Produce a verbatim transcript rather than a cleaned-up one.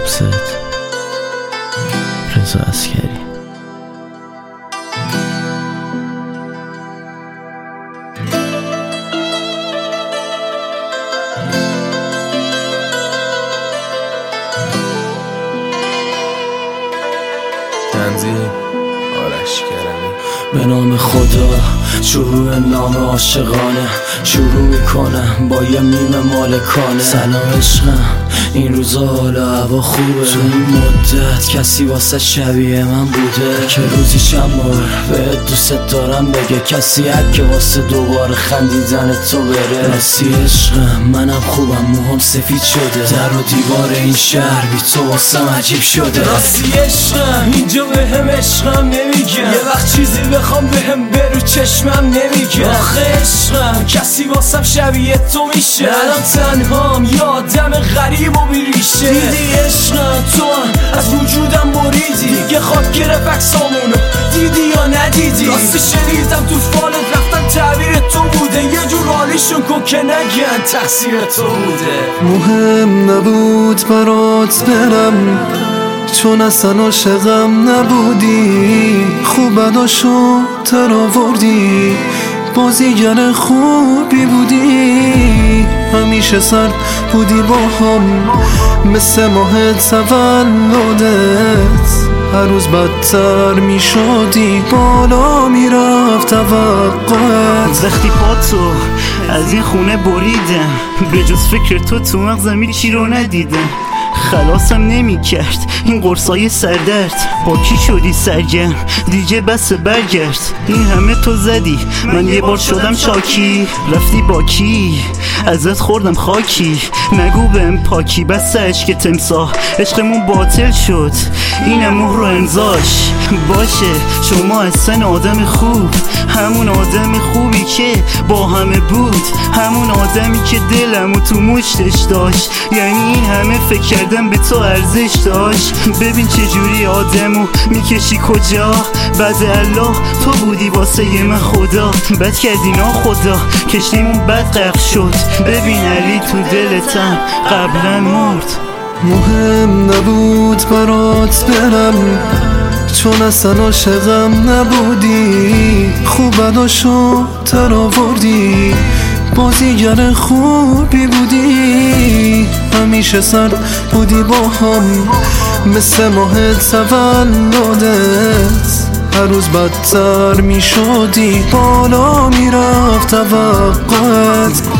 سبزت رضا عسکری. تنظیم آرش کرمی. به نام خدا شروع نام عاشقانه شروع میکنم با یه میم مالکانه. سلام عشقم این روزا حالا هوا خوبه، تو این مدت کسی واسه شبیه من بوده که روزی شمار به دوست دارم بگه کسی که واسه دوباره خندیدن تو بره. راستی عشقم منم خوبم، موهام سفید شده، در و دیوار این شهر بی تو واسم عجیب شده. راستی عشقم اینجا بهم عشقم نمیگم، یه وقت چیزی بخوام بهم برو چشمم نمیگم. آخه عشقم کسی واسم شبیه تو میشه، الان تنهام یه آدم غریب و بیریشه. دیدی عشقم تو هم از وجودم بریدی، دیگه خاک گرفت عکسامونو دیدی یا ندیدی؟ راستی شنیدم تو فالت رفتن تعبیر تو بوده، یه جور حالیشون کن که نگن تقصیر تو بوده. مهم نبود برات برم چون اصلا عاشقم نبودی، خوب بداشو تر آوردی، بازیگر خوبی بودی، همیشه سرد بودی با هم مثل ماه تولدت، هر روز بدتر می شدی بالا می رفت توقعت. وقتی پاتو از این خونه بریدم به جز فکر تو تو مغزم هیچی رو ندیدم، خلاصم نمی کرد این قرصای سردرد. با کی شدی سرگرم دیگه بس برگرد، این همه تو زدی من یه بار شدم شاکی، رفتی با کی ازت خوردم خاکی، نگو بهم پاکی بس عشق تمساح عشقمون باطل شد، اینم رو امضاش باشه. شما اصلا آدم خوب، همون آدم خوبی که با همه بود، همون آدمی که دلمو تو مشتش داشت، یعنی این همه فکر کردم به تو ارزش داشت. ببین چجوری آدمو میکشی کجا، بعد الله تو بودی واسه یه من خدا، بد کردی نا خدا کشتیمون بد غرق شد. ببین علی تو دلتم قبلا مرد. مهم نبود برات برم چون اصلا عاشقم نبودی، خوب بداشو تر آوردی، بازیگر خوبی بودی، همیشه سرد بودی با هم مثل ماه تولدت، هر روز بدتر می شدی بالا می رفت توقعت.